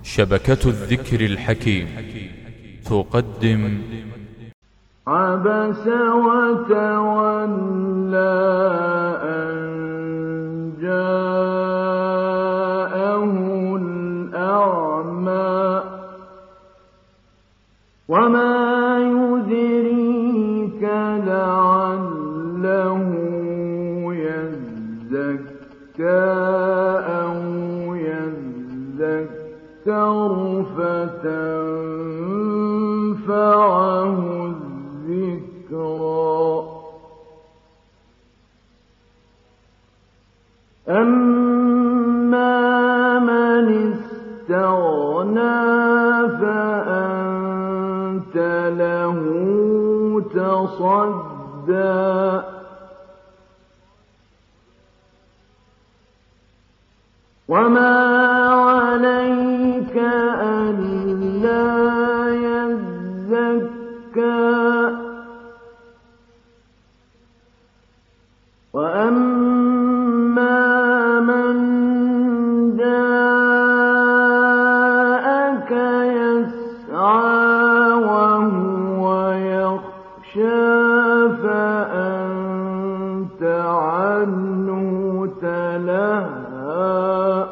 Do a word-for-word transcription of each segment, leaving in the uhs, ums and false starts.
شبكة الذكر الحكيم تقدم عبس وتولى أن جاءه الأعمى وما يدريك لعله يزكى أو يذكر فتنفعه الذكرى أما من استغنى فأنت له تصدى وما عليك ألا يزكى وأما من جاءك يسعى وهو يخشى فأنت عنه تلهى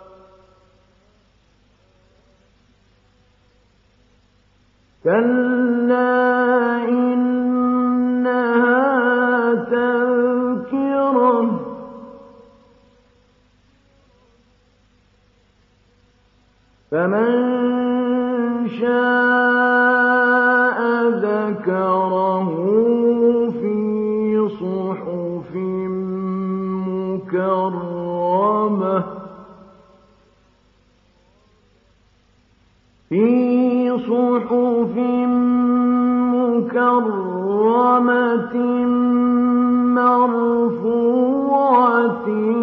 كلا إنها تذكرة فمن شاء ذكره في صحف مكرمة في صحف مكرمة مرفوعة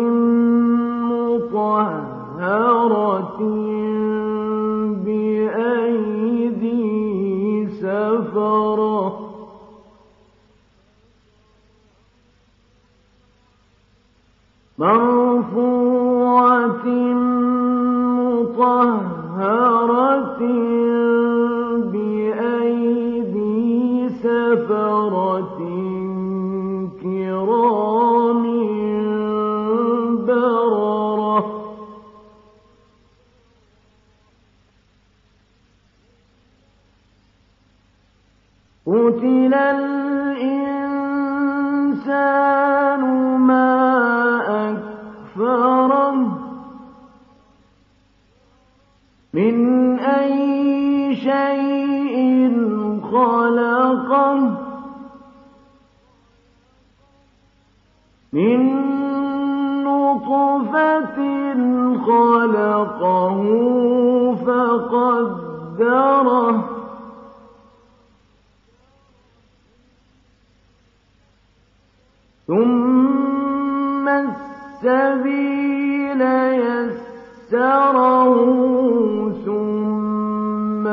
مطهرة بأيدي سفرة مرفوعة مطهرة بأيدي سفرة كرام بررة قتل الإنسان ما أكفره من أي شيء خلقه من نطفة خلقه فقدره ثم السبيل يسره ثم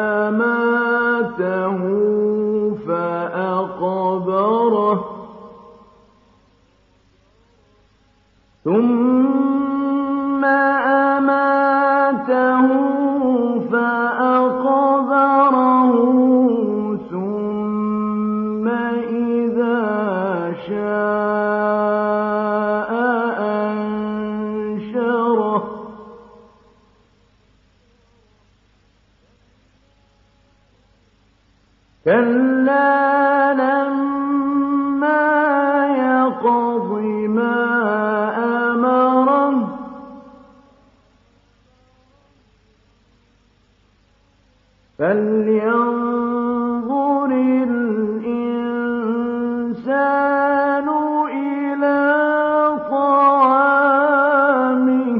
أماته فأقبره ثم أماته فأقبره ثم إذا شاء أنشره كلا لما يقض ما أمره فلينظر الإنسان إلى طعامه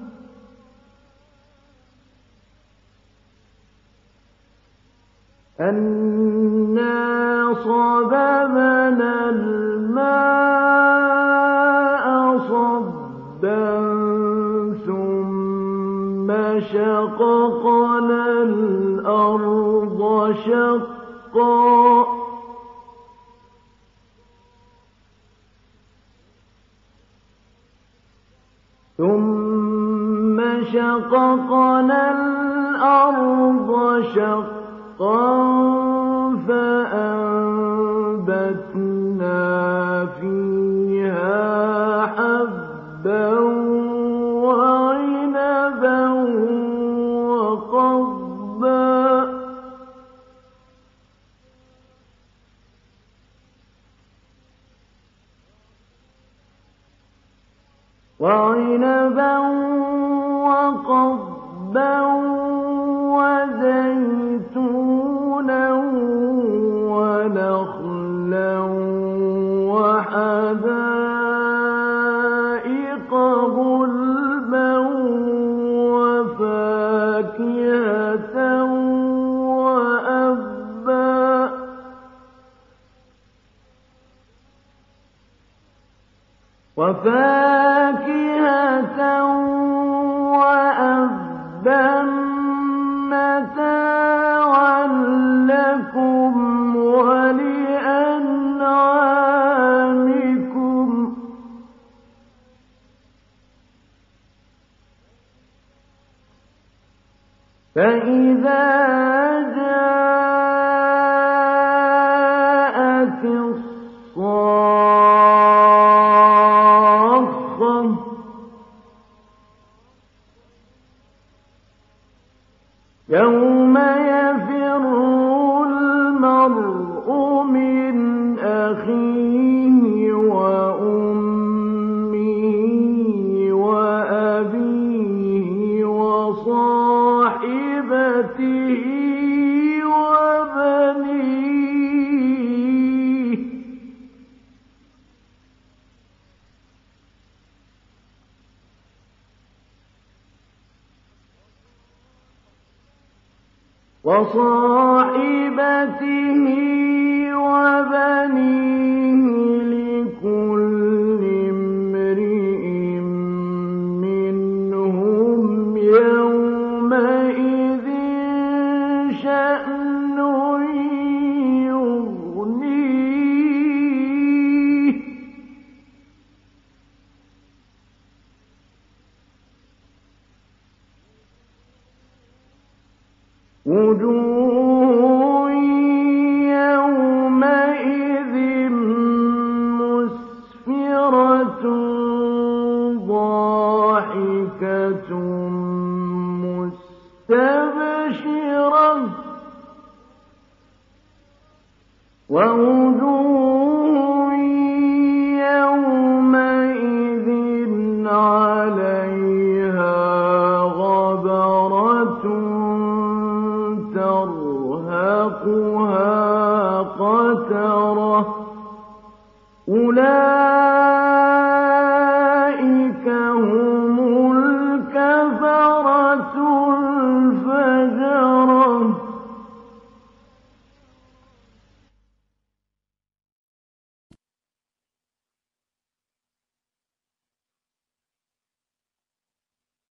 أنا صببنا الماء صبا ثم شققنا الأرض شقا ثم شققنا شققنا الأرض شقا فأنبتنا فيها حبا وعنبا وقضبا وعنبا وقضبا وزيتونا ونخلا وحدائق غلبا وفاكهة وأبا وفاكهة وأبا متاعا لكم ولأنعامكم فإذا جاءت الصاخة يوم يفر المرء من أخيه وأمه وأبيه وصاحبته وبنيه وصاحبته وبنيه لكل امرئ منهم يومئذ شأن يغنيه وجوه يومئذ مسفرة ضاحكة مستبشرة ووجوه يومئذ عليها غبرة ترهقها قترة أولئك هم الكفرة